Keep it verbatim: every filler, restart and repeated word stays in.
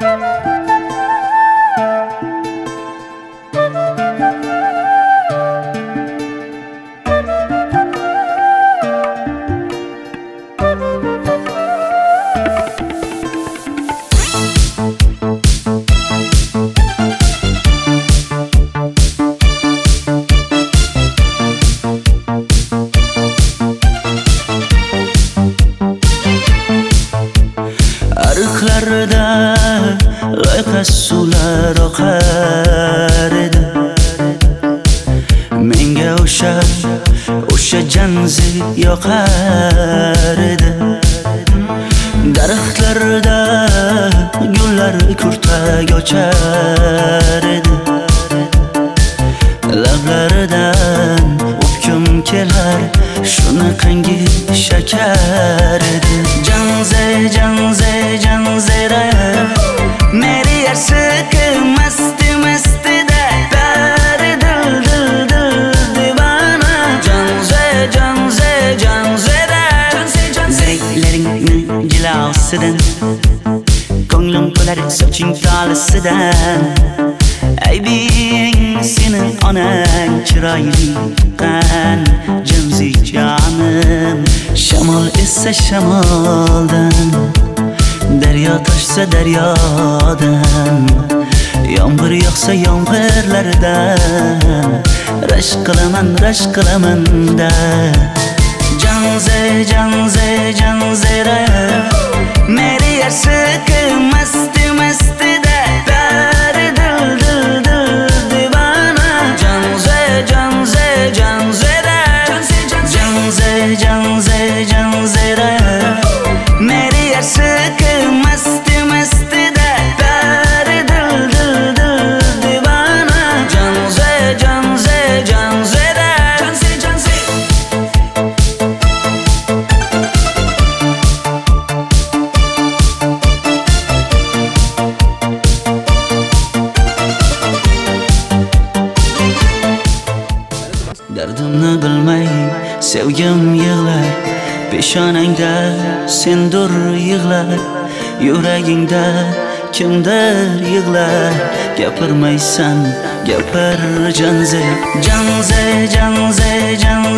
Ariqlarda loyqa suvlar oqar edi. Menga o'sha o'sha janzi yoqar edi. Daraxtlarda gullar kurtak ochar edi. Lablaridan o'pkim kelar, shunaqangi shakar edi. Janze janze janzera meri yarshiki masti masti da dari dil dil dil divana. Janze janze janzera zirklaringni jilosidan ko'nglim to'lar soching tolisidan. Aybing senin onang chiroyli qan janzi jonim. Shamol essa shamoldan, daryo toshsa daryodan, yomg'ir yog'sa yomg'irlardan rashk qilaman rashk qilaman da. Janze janze janzera meri yarshiki masti masti da dari dil dil dil divana. Janze janze janzera janze janze janzera meri yarshiki masti masti da dari dil dil dil divana. Janze janze janzera janze janze dardimni bilmay sevgim yig'lar, peshonangda sendur yig'lar, yuragingda kimdir yig'lar. Gapirmaysan gapir janze janze janze janze